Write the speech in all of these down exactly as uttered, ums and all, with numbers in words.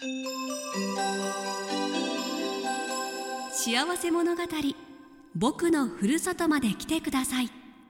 幸せ物語、僕のふるさとまで来てください。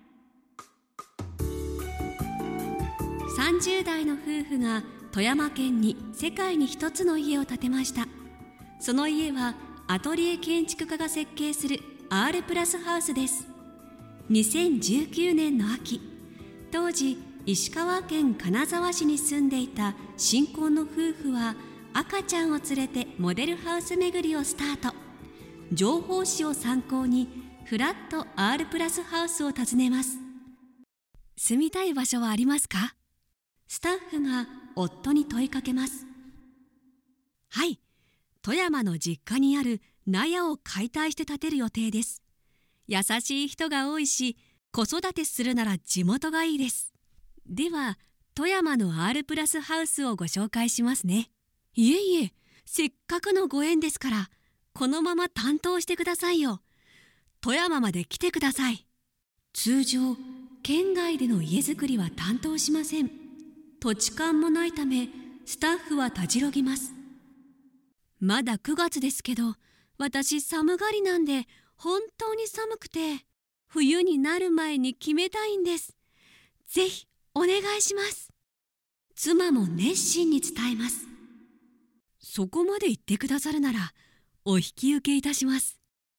さんじゅう代の夫婦が富山県に世界に一つの家を建てました。その家はアトリエ建築家が設計する R プラスハウスです。にせんじゅうきゅうねんの秋、当時石川県金沢市に住んでいた新婚の夫婦は赤ちゃんを連れてモデルハウス巡りをスタート。情報誌を参考にフラット R プラスハウスを訪ねます。住みたい場所はありますか？スタッフが夫に問いかけます。はい、富山の実家にある納屋を解体して建てる予定です。優しい人が多いし、子育てするなら地元がいいです。では、富山の R プラスハウスをご紹介しますね。いえいえ、せっかくのご縁ですから、このまま担当してくださいよ。富山まで来てください。通常、県外での家づくりは担当しません。土地勘もないため、スタッフはたじろぎます。まだくがつですけど、私寒がりなんで本当に寒くて、冬になる前に決めたいんです。ぜひお願いします。妻も熱心に伝えます。そこまで言ってくださるなら、お引き受けいたします。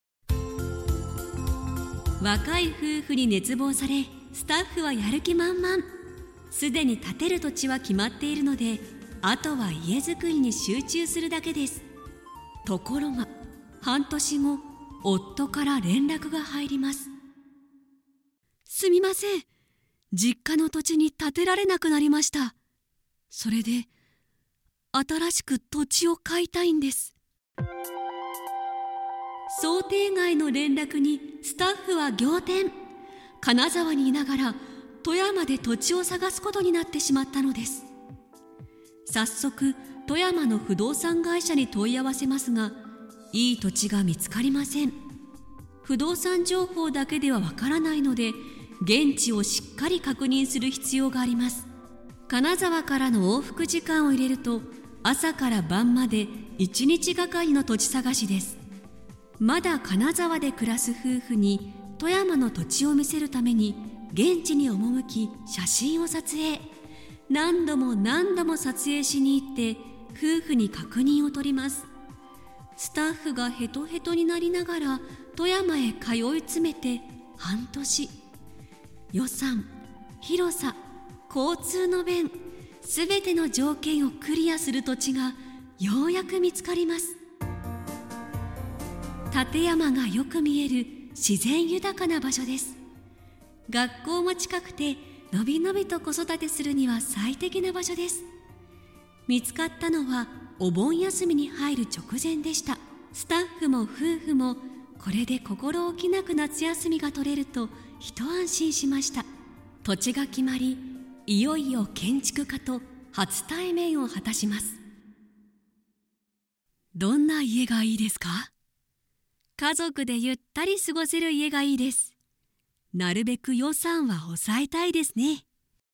若い夫婦に熱望され、スタッフはやる気満々。すでに建てる土地は決まっているので、あとは家づくりに集中するだけです。ところが、半年後、夫から連絡が入ります。すみません。実家の土地に建てられなくなりました。それで、新しく土地を買いたいんです。想定外の連絡にスタッフは仰天。金沢にいながら富山で土地を探すことになってしまったのです。早速富山の不動産会社に問い合わせますが、いい土地が見つかりません。不動産情報だけではわからないので、現地をしっかり確認する必要があります。金沢からの往復時間を入れると、朝から晩までいちにちがかりの土地探しです。まだ金沢で暮らす夫婦に富山の土地を見せるために現地に赴き写真を撮影。何度も何度も撮影しに行って夫婦に確認を取ります。スタッフがヘトヘトになりながら富山へ通い詰めて半年。予算、広さ、交通の便、すべての条件をクリアする土地がようやく見つかります。立山がよく見える自然豊かな場所です。学校も近くてのびのびと子育てするには最適な場所です。見つかったのはお盆休みに入る直前でした。スタッフも夫婦もこれで心置きなく夏休みが取れると一安心しました。土地が決まり、いよいよ建築家と初対面を果たします。どんな家がいいですか？家族でゆったり過ごせる家がいいです。なるべく予算は抑えたいですね。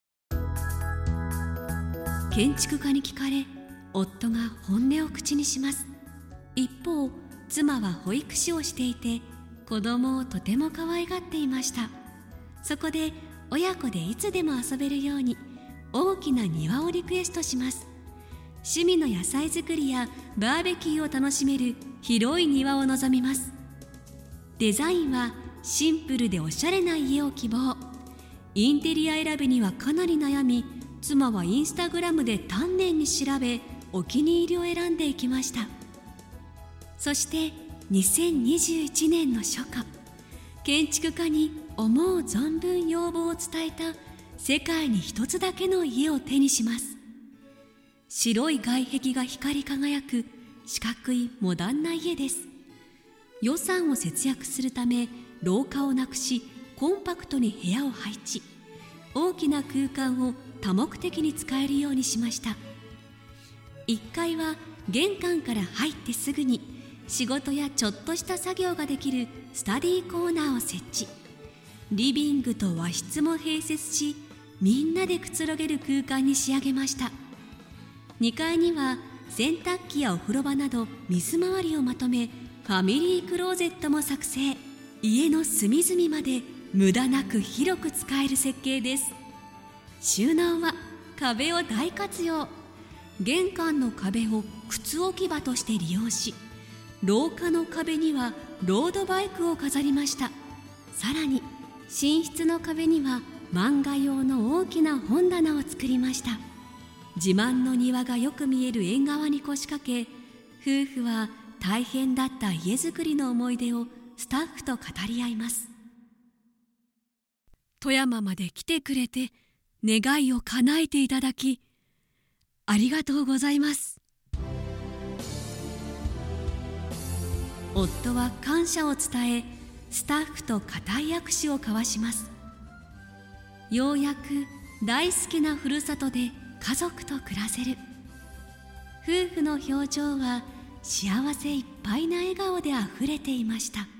建築家に聞かれ、夫が本音を口にします。一方、妻は保育士をしていて、子供をとても可愛がっていました。そこで親子でいつでも遊べるように大きな庭をリクエストします。趣味の野菜作りやバーベキューを楽しめる広い庭を望みます。デザインはシンプルでおしゃれな家を希望。インテリア選びにはかなり悩み、妻はインスタグラムで丹念に調べ、お気に入りを選んでいきました。そしてにせんにじゅういちねんの初夏、建築家に思う存分要望を伝えた世界に一つだけの家を手にします。白い外壁が光り輝く四角いモダンな家です。予算を節約するため廊下をなくし、コンパクトに部屋を配置。大きな空間を多目的に使えるようにしました。いっかいは玄関から入ってすぐに仕事やちょっとした作業ができるスタディーコーナーを設置。リビングと和室も併設し、みんなでくつろげる空間に仕上げました。にかいには洗濯機やお風呂場など水回りをまとめ、ファミリークローゼットも作成。家の隅々まで無駄なく広く使える設計です。収納は壁を大活用。玄関の壁を靴置き場として利用し、廊下の壁にはロードバイクを飾りました。さらに寝室の壁には漫画用の大きな本棚を作りました。自慢の庭がよく見える縁側に腰掛け、夫婦は大変だった家づくりの思い出をスタッフと語り合います。富山まで来てくれて、願いを叶えていただきありがとうございます。夫は感謝を伝え、スタッフと固い握手を交わします。ようやく大好きなふるさとで家族と暮らせる。夫婦の表情は幸せいっぱいな笑顔であふれていました。